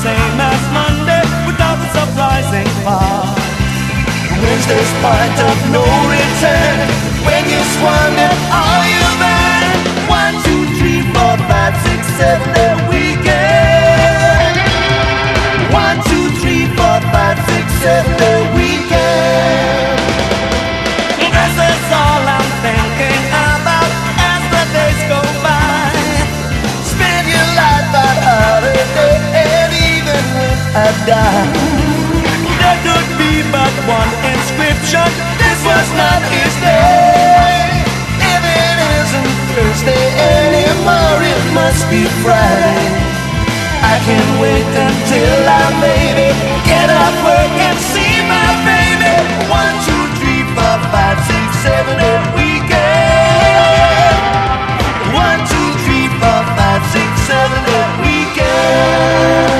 same as Monday without the surprising part. Wednesday's point of no return. When you swung it, are you there? 1, 2, 3, 4, 5, 6, 7, the weekend. 1, 2, 3, 4, 5, 6, 7, the weekend. That's all I'm thinking about as the days go by. Spend your life on holiday, and even when I die, there could be but one inscription: this was not his day. If it isn't Thursday anymore, it must be Friday. I can't wait until I maybe get off work and